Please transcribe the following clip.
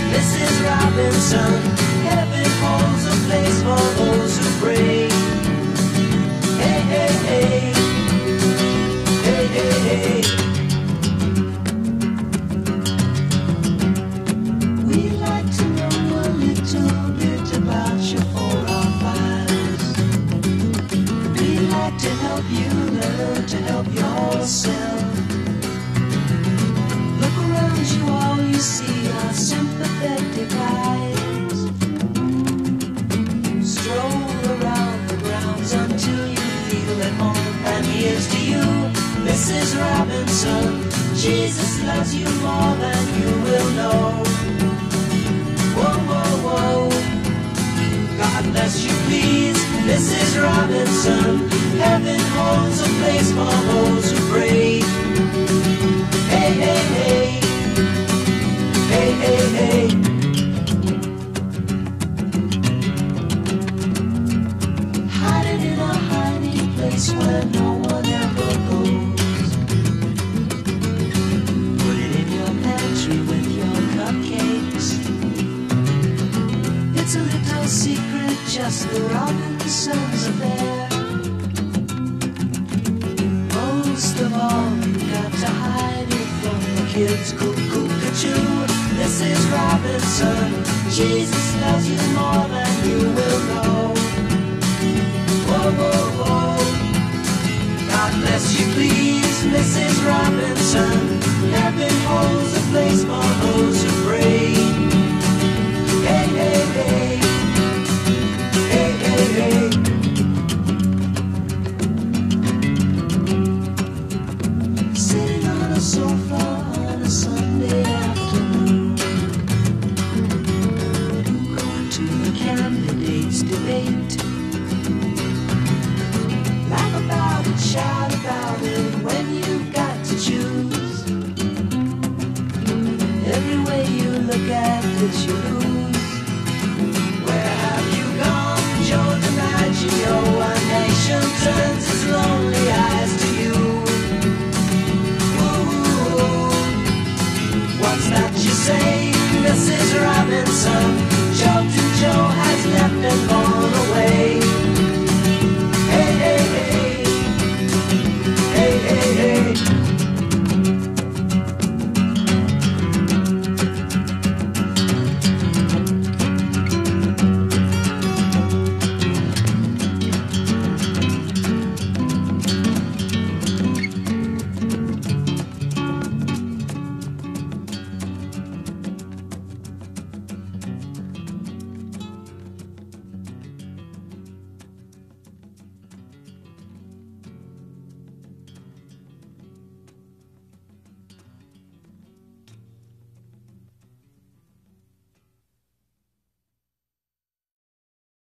Mrs. Robinson. Heaven holds a place for those who pray. Hey, hey, hey. Hey, hey, hey. We'd like to know a little bit about your 4-5. We'd like to help you learn to help yourself. Look around you, all you see are sympathetic eyes. Stroll around the grounds until you feel at home. And here's to you, Mrs. Robinson. Jesus loves you more than you will know. Whoa, whoa, whoa. God bless you, please, Mrs. Robinson. Heaven holds a place for those who pray. Hey, hey, hey. Hey, hey, hey. Hiding in a hiding place where no one ever goes. Put it in your pantry with your cupcakes. It's a little secret, just the Robinsons affair. Most of all, you got to hide it from the kids. Cuckoo-cuckoo, Mrs. Robinson. Jesus loves you more than you will know. Whoa, whoa, whoa. God bless you, please, Mrs. Robinson. Heaven holds a place for those who pray. Hey, hey, hey. Hey, hey, hey. Sitting on a sofa on a Sunday afternoon, going to the candidates' debate. Laugh about it, shout about it when you've got to choose. Every way you look at it, you lose. Where have you gone, Joe DiMaggio? A nation turns its lonely eyes to you. Ooh, what's that you say, Mrs. Robinson?